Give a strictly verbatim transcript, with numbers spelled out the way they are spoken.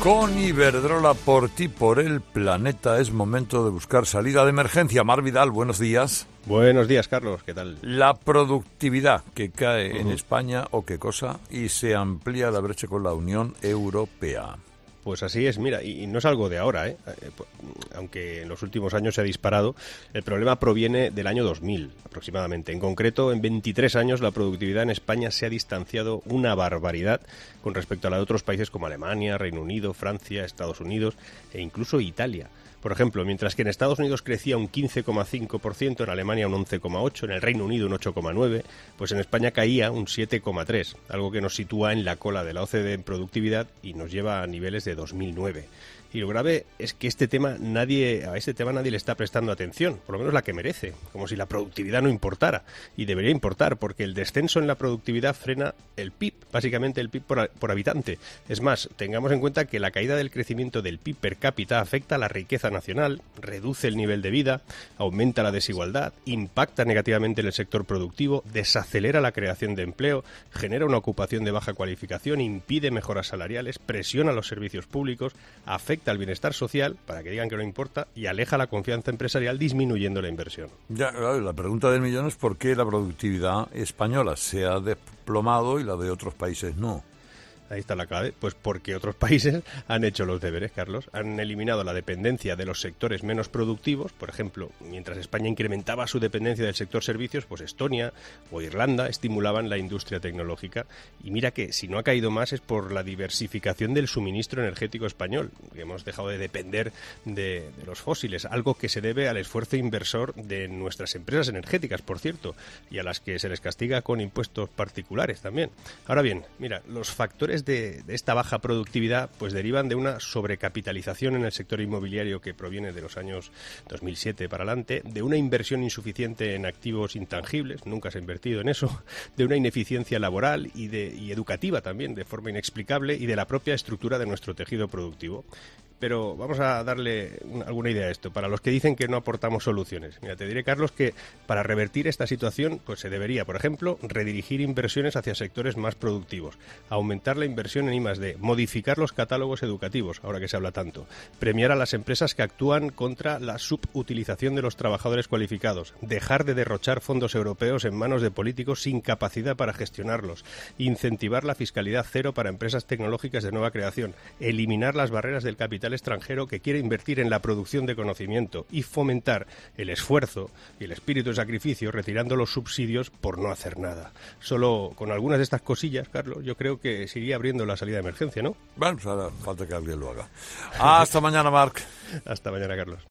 Con Iberdrola, por ti, por el planeta, es momento de buscar salida de emergencia. Mar Vidal, buenos días. Buenos días, Carlos, ¿qué tal? La productividad que cae uh-huh. en España, o qué cosa, y se amplía la brecha con la Unión Europea. Pues así es, mira, y no es algo de ahora, ¿eh? Aunque en los últimos años se ha disparado, el problema proviene del año dos mil aproximadamente. En concreto, en veintitrés años la productividad en España se ha distanciado una barbaridad con respecto a la de otros países como Alemania, Reino Unido, Francia, Estados Unidos e incluso Italia. Por ejemplo, mientras que en Estados Unidos crecía un quince coma cinco por ciento, en Alemania un once coma ocho por ciento, en el Reino Unido un ocho coma nueve por ciento, pues en España caía un siete coma tres por ciento, algo que nos sitúa en la cola de la O C D E en productividad y nos lleva a niveles de dos mil nueve. Y lo grave es que este tema nadie, a este tema nadie le está prestando atención, por lo menos la que merece, como si la productividad no importara. Y debería importar, porque el descenso en la productividad frena el P I B, básicamente el P I B por, por habitante. Es más, tengamos en cuenta que la caída del crecimiento del P I B per cápita afecta a la riqueza nacional, reduce el nivel de vida, aumenta la desigualdad, impacta negativamente en el sector productivo, desacelera la creación de empleo, genera una ocupación de baja cualificación, impide mejoras salariales, presiona los servicios públicos, afecta al bienestar social, para que digan que no importa, y aleja la confianza empresarial disminuyendo la inversión. Ya, la pregunta del millón es por qué la productividad española se ha desplomado y la de otros países no. Ahí está la clave, pues porque otros países han hecho los deberes, Carlos. Han eliminado la dependencia de los sectores menos productivos. Por ejemplo, mientras España incrementaba su dependencia del sector servicios, pues Estonia o Irlanda estimulaban la industria tecnológica. Y mira que si no ha caído más es por la diversificación del suministro energético español, que hemos dejado de depender de, de los fósiles, algo que se debe al esfuerzo inversor de nuestras empresas energéticas, por cierto, y a las que se les castiga con impuestos particulares también. Ahora bien, mira, los factores De, de esta baja productividad pues derivan de una sobrecapitalización en el sector inmobiliario que proviene de los años dos mil siete para adelante, de una inversión insuficiente en activos intangibles, nunca se ha invertido en eso, de una ineficiencia laboral y, de, y educativa también, de forma inexplicable, y de la propia estructura de nuestro tejido productivo. Pero vamos a darle una, alguna idea a esto, para los que dicen que no aportamos soluciones. Mira, te diré, Carlos, que para revertir esta situación pues se debería, por ejemplo, redirigir inversiones hacia sectores más productivos, aumentar la inversión en I más D, modificar los catálogos educativos, ahora que se habla tanto, premiar a las empresas que actúan contra la subutilización de los trabajadores cualificados, dejar de derrochar fondos europeos en manos de políticos sin capacidad para gestionarlos, incentivar la fiscalidad cero para empresas tecnológicas de nueva creación, eliminar las barreras del capital extranjero que quiere invertir en la producción de conocimiento y fomentar el esfuerzo y el espíritu de sacrificio retirando los subsidios por no hacer nada. Solo con algunas de estas cosillas, Carlos, yo creo que se iría abriendo la salida de emergencia, ¿no? Bueno, pues ahora falta que alguien lo haga. Hasta mañana, Marc. Hasta mañana, Carlos.